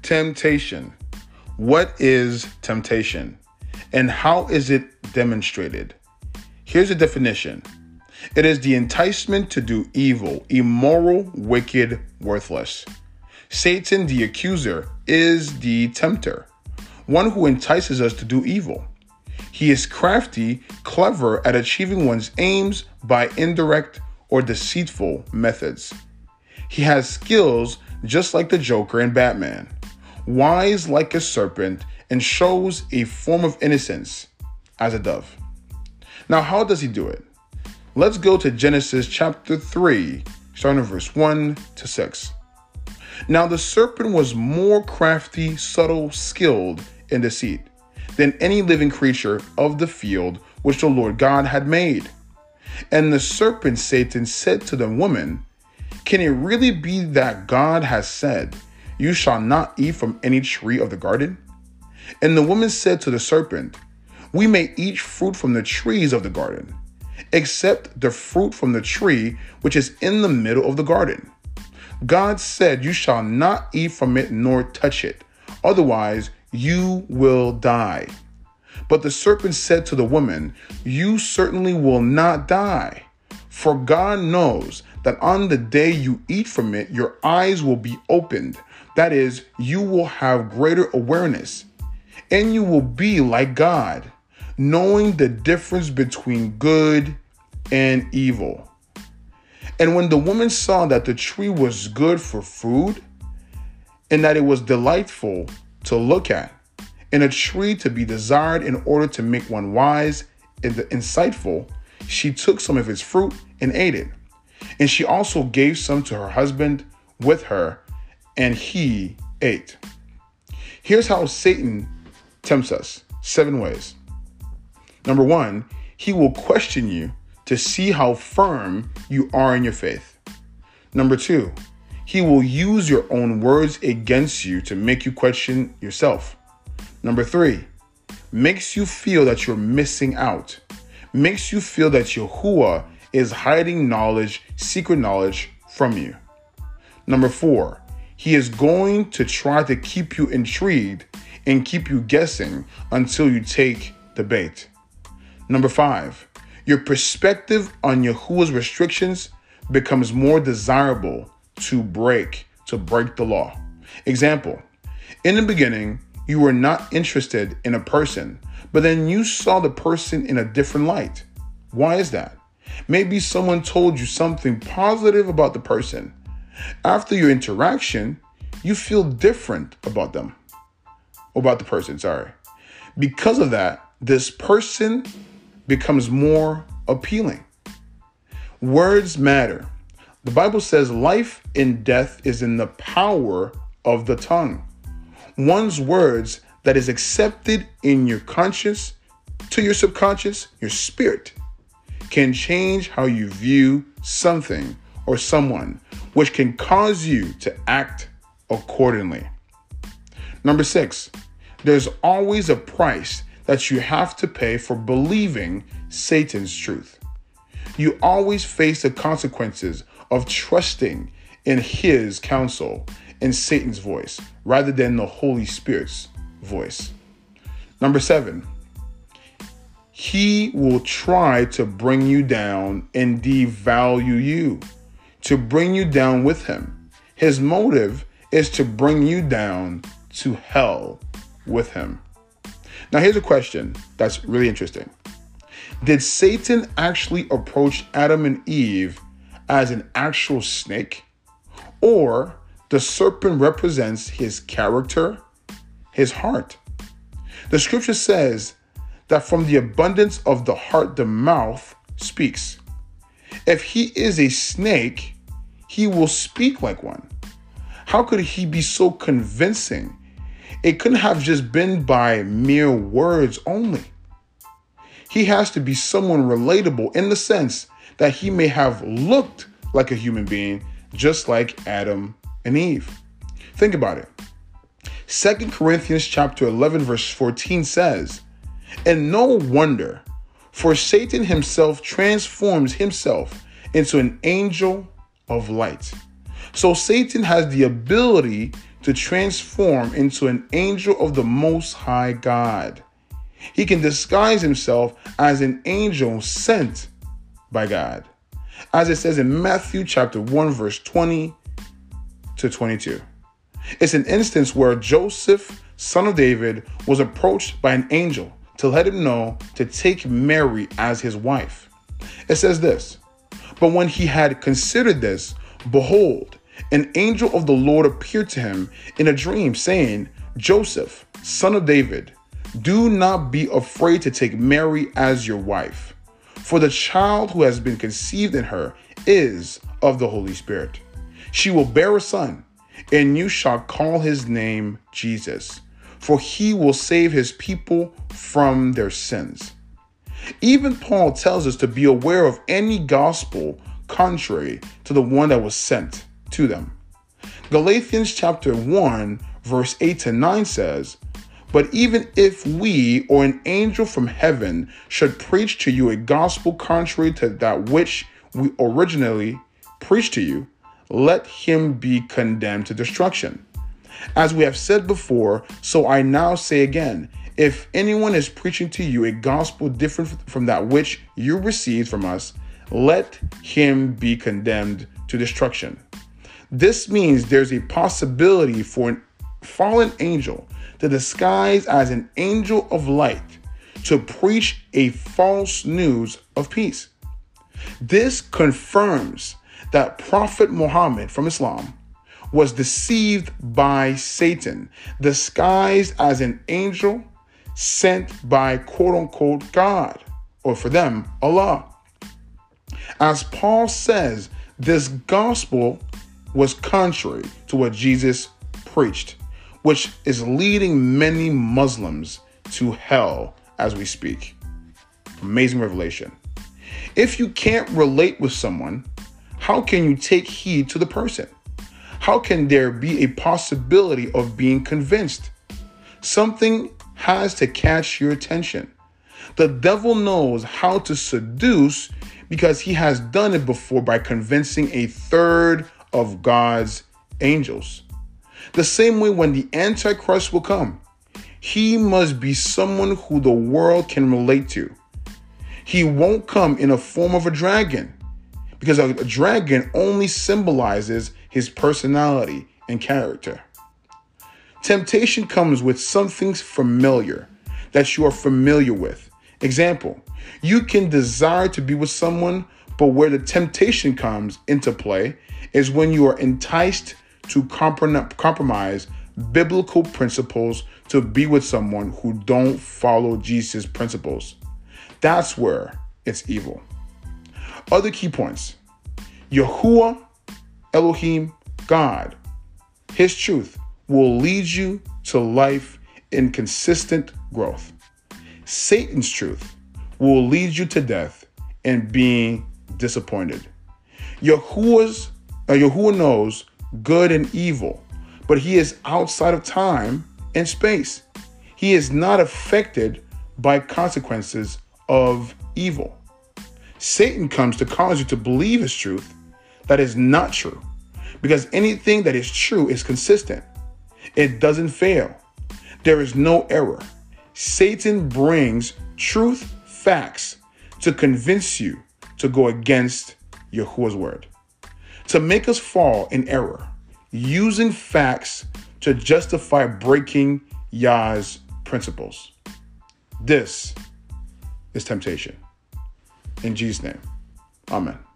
Temptation. What is temptation? And how is it demonstrated? Here's a definition. It is the enticement to do evil, immoral, wicked, worthless. Satan, the accuser, is the tempter, one who entices us to do evil. He is crafty, clever at achieving one's aims by indirect or deceitful methods. He has skills just like the Joker and Batman, wise like a serpent, and shows a form of innocence as a dove. Now, how does he do it? Let's go to Genesis chapter 3, starting in verse 1 to 6. Now the serpent was more crafty, subtle, skilled in deceit than any living creature of the field which the Lord God had made. And the serpent, Satan, said to the woman, "Can it really be that God has said, 'You shall not eat from any tree of the garden'?" And the woman said to the serpent, "We may eat fruit from the trees of the garden, except the fruit from the tree which is in the middle of the garden. God said, 'You shall not eat from it nor touch it, otherwise you will die.' But the serpent said to the woman, 'You certainly will not die, for God knows that on the day you eat from it, your eyes will be opened. That is, you will have greater awareness, and you will be like God, knowing the difference between good and evil.' And when the woman saw that the tree was good for food, and that it was delightful to look at, and a tree to be desired in order to make one wise and insightful, she took some of its fruit and ate it. And she also gave some to her husband with her, and he ate." Here's how Satan tempts us 7 ways. Number 1, he will question you to see how firm you are in your faith. Number 2, he will use your own words against you to make you question yourself. Number 3, makes you feel that you're missing out. Makes you feel that Yahuwah is hiding knowledge, secret knowledge from you. Number 4, he is going to try to keep you intrigued and keep you guessing until you take the bait. Number 5, your perspective on Yahuwah's restrictions becomes more desirable to break the law. Example, in the beginning, you were not interested in a person, but then you saw the person in a different light. Why is that? Maybe someone told you something positive about the person. After your interaction, you feel different about the person. Because of that, this person becomes more appealing. Words matter. The Bible says life and death is in the power of the tongue. One's words that is accepted in your conscious to your subconscious, your spirit, can change how you view something or someone, which can cause you to act accordingly. Number 6, there's always a price that you have to pay for believing Satan's truth. You always face the consequences of trusting in his counsel and Satan's voice rather than the Holy Spirit's voice. Number 7, he will try to bring you down and devalue you, to bring you down with him. His motive is to bring you down to hell with him. Now, here's a question that's really interesting. Did Satan actually approach Adam and Eve as an actual snake? Or the serpent represents his character, his heart? The scripture says that from the abundance of the heart, the mouth speaks. If he is a snake, he will speak like one. How could he be so convincing? It couldn't have just been by mere words only. He has to be someone relatable in the sense that he may have looked like a human being, just like Adam and Eve. Think about it. 2 Corinthians chapter 11, verse 14 says, "And no wonder, for Satan himself transforms himself into an angel of light." So Satan has the ability to transform into an angel of the Most High God. He can disguise himself as an angel sent by God, as it says in Matthew chapter 1, verse 20 to 22. It's an instance where Joseph, son of David, was approached by an angel to let him know to take Mary as his wife. It says this, "But when he had considered this, behold, an angel of the Lord appeared to him in a dream, saying, Joseph, son of David, do not be afraid to take Mary as your wife, for the child who has been conceived in her is of the Holy Spirit. She will bear a son, and you shall call his name Jesus, for he will save his people from their sins." Even Paul tells us to be aware of any gospel contrary to the one that was sent to them. Galatians chapter 1, verse 8 to 9 says, "But even if we or an angel from heaven should preach to you a gospel contrary to that which we originally preached to you, let him be condemned to destruction. As we have said before, so I now say again, if anyone is preaching to you a gospel different from that which you received from us, let him be condemned to destruction." This means there's a possibility for a fallen angel to disguise as an angel of light to preach a false news of peace. This confirms that Prophet Muhammad from Islam was deceived by Satan, disguised as an angel sent by quote-unquote God, or for them, Allah. As Paul says, this gospel was contrary to what Jesus preached, which is leading many Muslims to hell as we speak. Amazing revelation. If you can't relate with someone, how can you take heed to the person? How can there be a possibility of being convinced? Something has to catch your attention. The devil knows how to seduce because he has done it before by convincing a third of God's angels. The same way when the Antichrist will come, he must be someone who the world can relate to. He won't come in a form of a dragon, because a dragon only symbolizes his personality and character. Temptation comes with something familiar that you are familiar with. Example, you can desire to be with someone, but where the temptation comes into play is when you are enticed to compromise biblical principles to be with someone who don't follow Jesus' principles. That's where it's evil. Other key points. Yahuwah, Elohim, God, his truth will lead you to life in consistent growth. Satan's truth will lead you to death and being disappointed. Yahuwah knows good and evil, but he is outside of time and space. He is not affected by consequences of evil. Satan comes to cause you to believe his truth that is not true, because anything that is true is consistent. It doesn't fail. There is no error. Satan brings truth, facts, to convince you to go against Yahuwah's word, to make us fall in error, using facts to justify breaking Yah's principles. This is temptation. In Jesus' name, amen.